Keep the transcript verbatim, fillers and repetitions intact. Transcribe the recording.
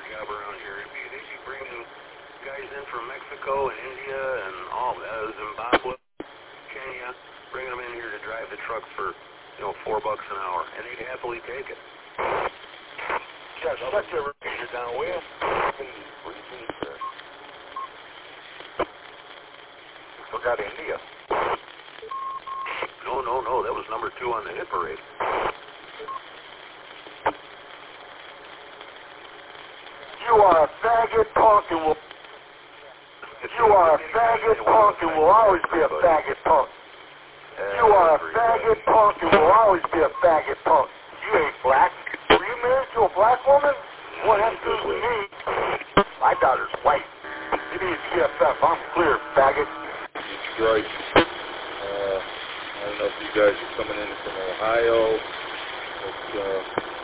job around here. They'd be, they'd be bringing guys in from Mexico and India and all uh, Zimbabwe, Kenya, bringing them in here to drive the trucks for, you know, four bucks an hour, and they'd happily take it. Yeah, shut your repeater down, will you? Please, repeat, sir. You forgot India. No, no, no, that was number two on the hit parade. You are a faggot punk and will... You are a faggot punk and will always be a faggot punk. You are a faggot punk and will always be a faggot punk. You ain't black. Were you married to a black woman? What has to do with me? My daughter's white. You need C F F. I'm clear, faggot. Detroit. Uh, I don't know if you guys are coming in from Ohio, but uh,